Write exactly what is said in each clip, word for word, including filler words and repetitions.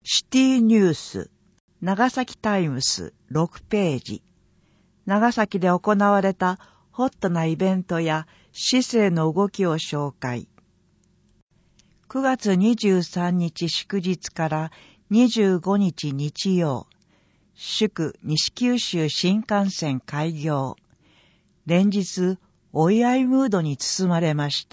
シティニュース、長崎タイムスろくページ。長崎で行われたホットなイベントや市政の動きを紹介。くがつにじゅうさんにち祝日からにじゅうごにち日曜、祝西九州新幹線開業。連日、お祝いムードに包まれました。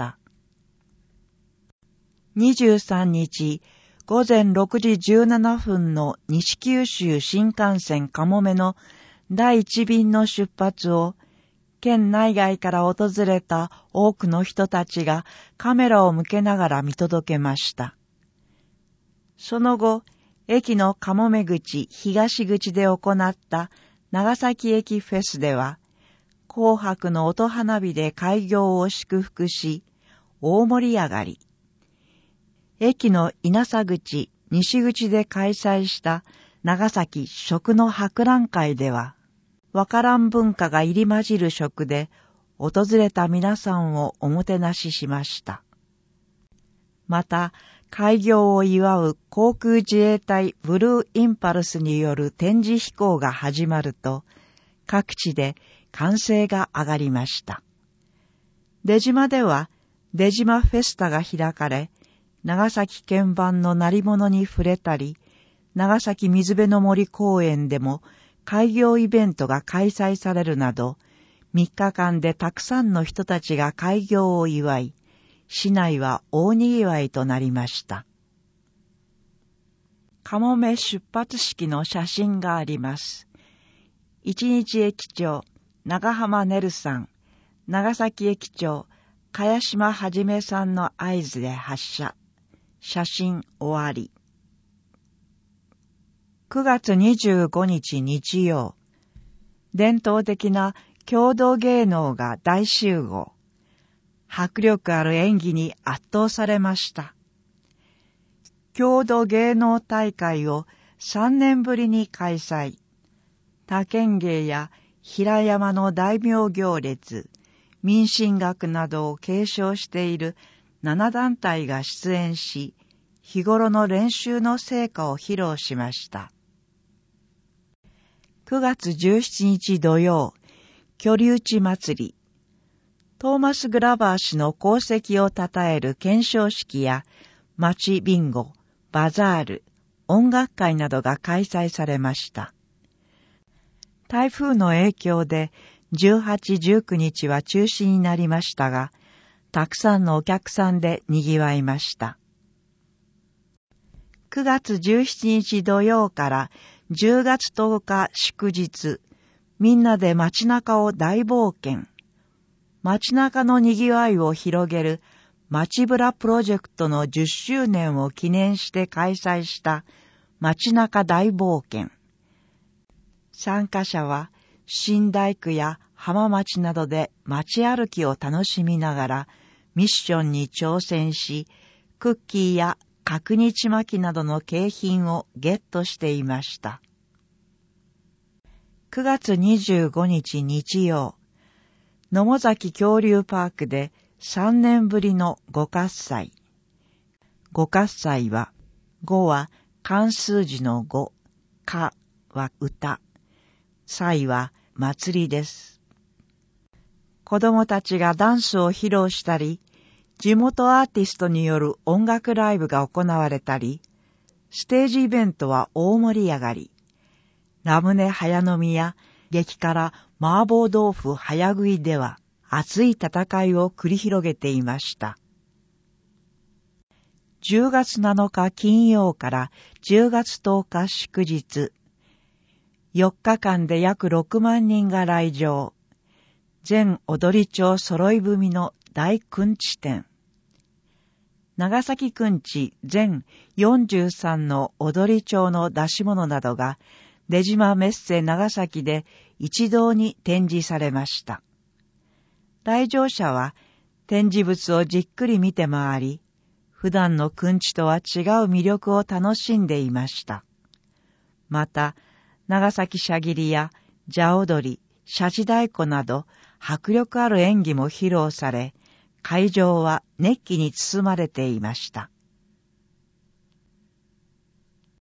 にじゅうさんにち、ごぜんろくじじゅうななふんの西九州新幹線かもめのだいいちびんの出発を、県内外から訪れた多くの人たちがカメラを向けながら見届けました。その後、駅のかもめ口東口で行った長崎駅フェスでは、紅白の音花火で開業を祝福し、大盛り上がり。駅の稲佐口、西口で開催した長崎食の博覧会では、わからん文化が入り混じる食で、訪れた皆さんをおもてなししました。また、開業を祝う航空自衛隊ブルーインパルスによる展示飛行が始まると、各地で歓声が上がりました。出島では、出島フェスタが開かれ、長崎県版の鳴り物に触れたり、長崎水辺の森公園でも開業イベントが開催されるなど、みっかかんでたくさんの人たちが開業を祝い、市内は大にぎわいとなりました。かもめ出発式の写真があります。一日駅長、長浜ねるさん、長崎駅長、茅島はじめさんの合図で発車。写真終わり。くがつにじゅうごにち日曜、伝統的な郷土芸能が大集合。迫力ある演技に圧倒されました。郷土芸能大会をさんねんぶりに開催。他県芸や平山の大名行列、民進学などを継承しているななだんたいが出演し、日頃の練習の成果を披露しました。くがつじゅうしちにち土曜、居留地祭り。トーマス・グラバー氏の功績をたたえる顕彰式や、町ビンゴ、バザール、音楽会などが開催されました。台風の影響でじゅうはち、じゅうくにちは中止になりましたが、たくさんのお客さんで賑わいました。くがつじゅうしちにち土曜からじゅうがつとおか祝日、みんなで街中を大冒険。街中の賑わいを広げる街ブラプロジェクトのじゅっしゅうねんを記念して開催した街中大冒険。参加者は新大工や浜町などで街歩きを楽しみながらミッションに挑戦し、クッキーや角日巻きなどの景品をゲットしていました。くがつにじゅうごにち日曜、野母崎恐竜パークでさんねんぶりのご喝采。ご喝采は、ごは漢数字のご、かは歌、祭は祭りです。子供たちがダンスを披露したり、地元アーティストによる音楽ライブが行われたり、ステージイベントは大盛り上がり、ラムネ早飲みや激辛麻婆豆腐早食いでは熱い戦いを繰り広げていました。じゅうがつなのか金曜からじゅうがつとおか祝日、よっかかんで約ろくまんにんが来場。全踊町揃い踏みの大くんち展。長崎くんち全よんじゅうさんの踊町の出し物などが出島メッセ長崎で一堂に展示されました。来場者は展示物をじっくり見て回り、普段のくんちとは違う魅力を楽しんでいました。また、長崎しゃぎりやじゃ踊り、しゃち太鼓など迫力ある演技も披露され、会場は熱気に包まれていました。